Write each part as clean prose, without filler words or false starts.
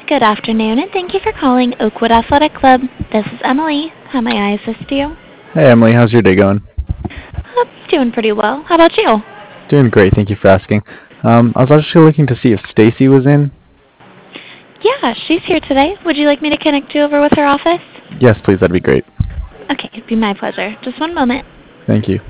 Good afternoon, and thank you for calling Oakwood Athletic Club. This is Emily. How may I assist you? Hey Emily, how's your day going? Doing pretty well. How about you? Doing great, thank you for asking. I was actually looking to see if Stacy was in. Yeah, she's here today. Would you like me to connect you over with her office? Yes, please, that'd be great. Okay, it'd be my pleasure. Just one moment. Thank you.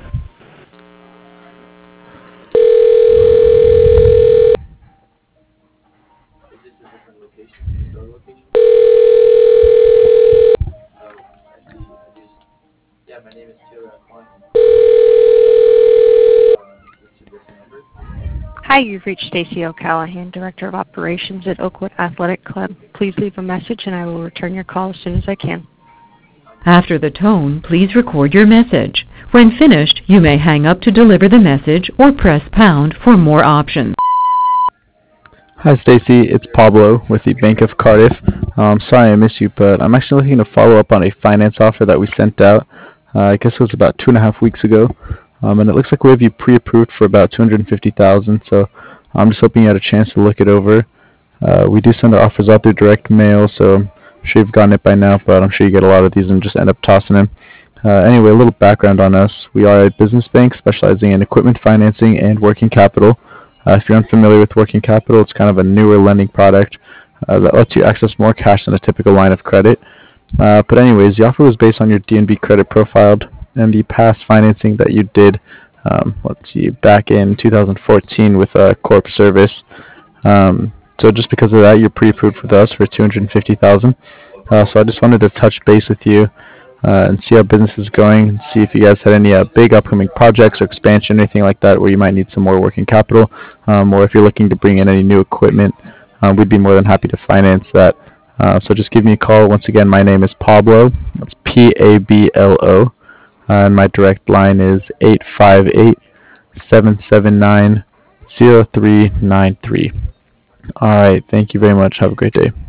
Hi, you've reached Stacy O'Callahan, Director of Operations at Oakwood Athletic Club. Please leave a message and I will return your call as soon as I can. After the tone, please record your message. When finished, you may hang up to deliver the message or press pound for more options. Hi Stacy, it's Pablo with the Bank of Cardiff. Sorry I missed you, but I'm actually looking to follow up on a finance offer that we sent out. I guess it was about 2.5 weeks ago, and it looks like we have you pre-approved for about $250,000. So I'm just hoping you had a chance to look it over. We do send our offers out through direct mail, so I'm sure you've gotten it by now, but I'm sure you get a lot of these and just end up tossing them. Anyway, a little background on us. We are a business bank specializing in equipment financing and working capital. If you're unfamiliar with working capital, it's kind of a newer lending product that lets you access more cash than a typical line of credit. But anyways, the offer was based on your DNB credit profile and the past financing that you did, back in 2014 with Corp Service. So just because of that, you're pre-approved with us for $250,000. So I just wanted to touch base with you and see how business is going, and see if you guys had any big upcoming projects or expansion, anything like that, where you might need some more working capital, or if you're looking to bring in any new equipment, we'd be more than happy to finance that. So just give me a call. Once again, my name is Pablo. That's Pablo, and my direct line is 858-779-0393. All right, thank you very much. Have a great day.